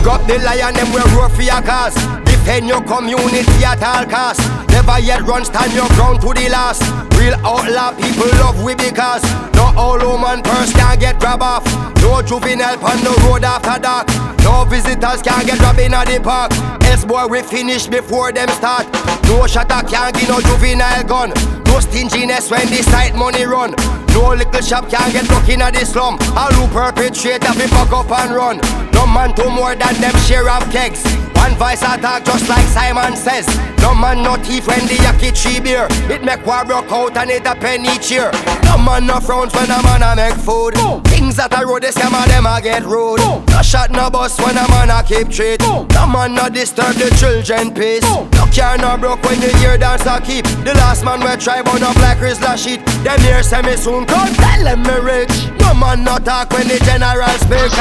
Big up the lion, them we roar for your cause. Defend your community at all costs. Never yet run, stand your ground to the last. Real outlaw people love we because no all human purse can get grab off. No juvenile on the road after dark. No visitors can get robbed in the park. Else boy we finish before them start. No shutter can give no juvenile gun. No stinginess when the side money run. No little shop can get broke in the slum. All who perpetrate have to fuck up and run. No man do more than them share of kegs. One voice attack just like Simon says. No man no thief when the yaki tree beer. It make war broke out and it a pen each year. No man no frowns when a man a make food. Things that a road they scam and them a get rude. No shot no bus when a man a keep treat. No man no disturb the children peace. No car no broke when you hear dance a keep. The last man we try but no black Rizla shit. Them here say me soon come tell them me rich. No man no talk when the general speak.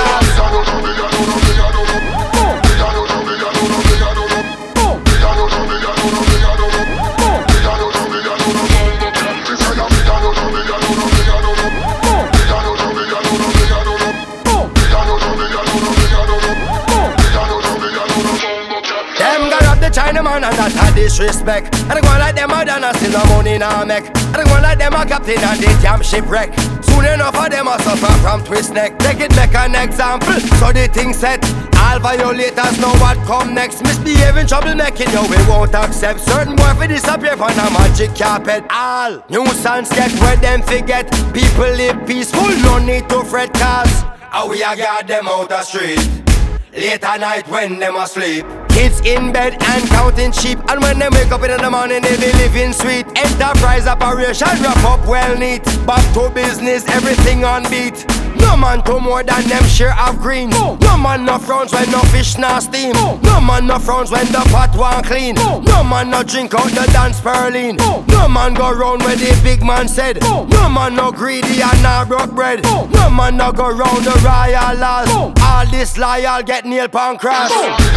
Chinaman and that a disrespect. And I go like them a done and still no money now make. And I go like them a captain and they damn shipwreck. Soon enough of them a suffer from twist neck. Take it make an example, so the thing set. All violators know what come next. Misbehaving, troublemaking, yo we won't accept. Certain boy for disappear from a magic carpet. All nuisance get where them forget. People live peaceful, no need to fret cause how we a got them out the street late at night when them asleep. Kids in bed and counting sheep. And when they wake up in the morning they be living sweet. Enterprise operation wrap up well neat. Back to business, everything on beat. No man do more than them share of greens. No man no frowns when no fish no steam. No man no frowns when the pot won't clean. No man no drink out the dance Perlin. No man go round where the big man said. No man no greedy and no broke bread. No man no go round the royal laws. All this loyal get nail pan cross.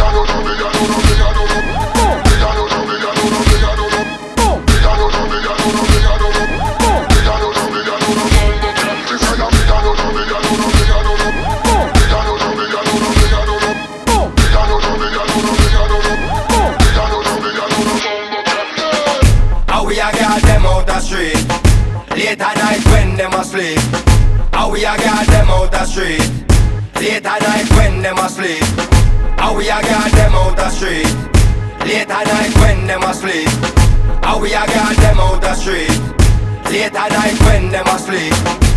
How we a got them out the street late at night when them asleep. How we a got them out the street late at night when them asleep. How we a got them out the street late at night when them asleep. How we a got them out the street late at night when them asleep.